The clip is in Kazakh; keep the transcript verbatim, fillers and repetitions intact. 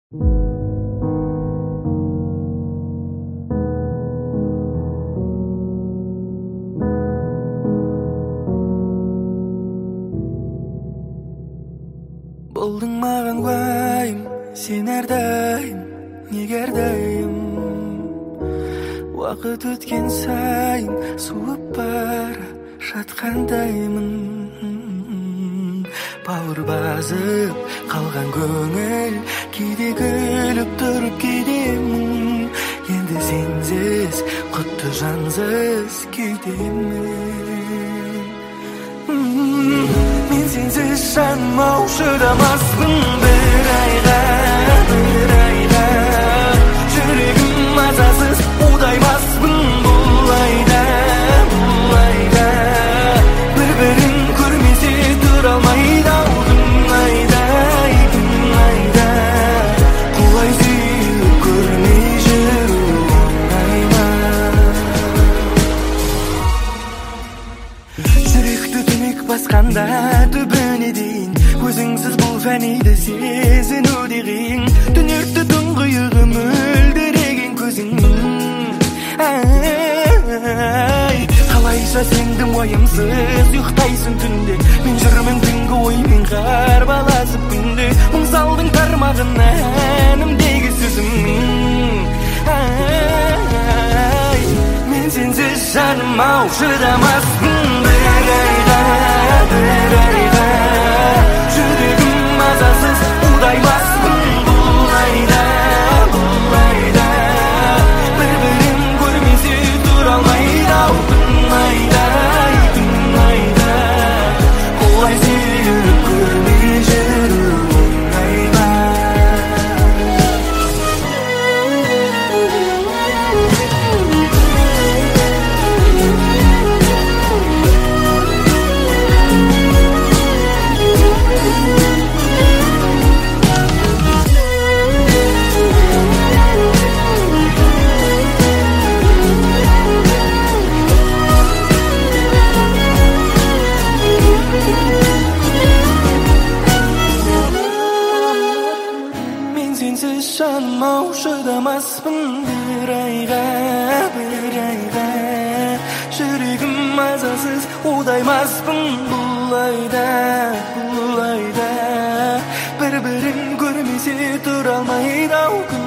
Болдың маған уайым, сен әрдайым, неге әрдайым. Уақыт өткен сайын суып бара жатқандаймын. Бауыр басып қалған көңіл, кейде күліп тұрып кейдемін. Енді сенсіз құтты жансыз күйдемін. Мен сенсіз жаным-ау шыдамаспын бір айға, бір айға. Жүрегім мазасыз удаймаспын бұл айда, бұл айда. Бір-бірін көрмесе тұра алмайды-ау күн айда, күн айда. Құлай сүйіп көрмей жүру оңай ма? Жүректі түнек басқанда түбіне дейін, өзіңсіз бұл фәниді сезіну де қиын. Түнекті тұңғиығы мөлдіреген көзіңнің. Ай, қалайша сендім уайымсыз ұйықтайсың түнде. Мен жүрмін түнгі оймен қарбаласып күнде. Мұң салдың тармағына әнімдегі сөзімнің. Ай, мен сенсіз жаным-ау шыдамаспын бір айға, бір айға. Жүрегім мазасыз удаймаспын бұл айда, бұл айда. Бір-бірін көрмесе тұра алмайды-ау күн айда, күн айда. Құлай сүйіп көрмей жүру оңай ма? Сенсіз жаным-ау шыдамаспын бір айға, бір айға. Жүрегім мазасыз удаймаспын бұл айда, бұл айда. Бір-бірін көрмесе тұра алмайды-ау күн